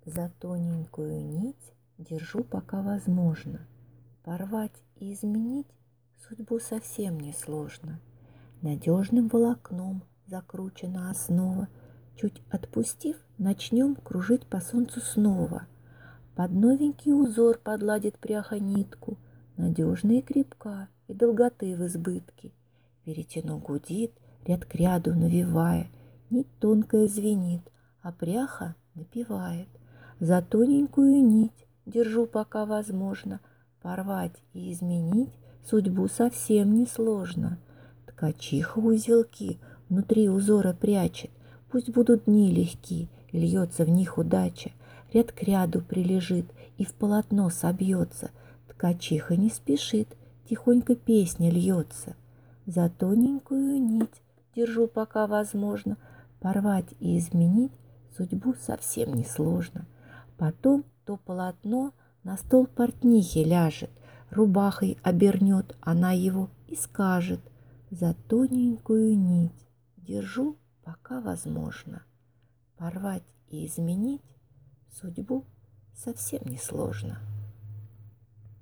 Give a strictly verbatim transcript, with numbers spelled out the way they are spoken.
За тоненькую нить держу, пока возможно. Порвать и изменить судьбу совсем не сложно. Надежным волокном закручена основа. Чуть отпустив, начнем кружить по солнцу снова. Под новенький узор подладит пряха нитку, надежная и крепка, и долготы в избытке. Веретено гудит, ряд к ряду навевая, нить тонкая звенит, а пряха напевает. За тоненькую нить держу, пока возможно. Порвать и изменить судьбу совсем не сложно. Ткачиха узелки внутри узора прячет, пусть будут дни легки, и льется в них удача. Ряд к ряду прилежит и в полотно собьется. Ткачиха не спешит, тихонько песня льется. За тоненькую нить держу, пока возможно. Порвать и изменить судьбу совсем не сложно. Потом то полотно на стол портнихи ляжет, рубахой обернет она его и скажет: за тоненькую нить держу, пока возможно. Порвать и изменить судьбу совсем не сложно.